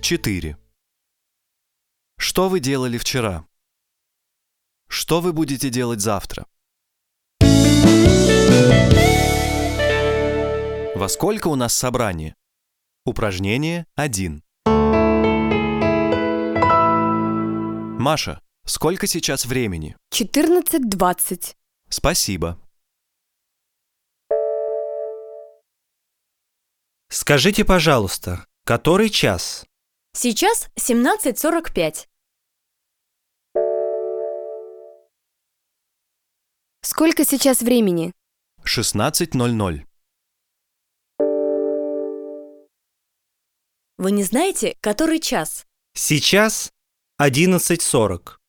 4. Что вы делали вчера? Что вы будете делать завтра? Во сколько у нас собрание? Упражнение 1. Маша, сколько сейчас времени? 14:20. Спасибо. Скажите, пожалуйста, который час? Сейчас 17:45. Сколько сейчас времени? 16:00. Вы не знаете, который час? Сейчас 11:40.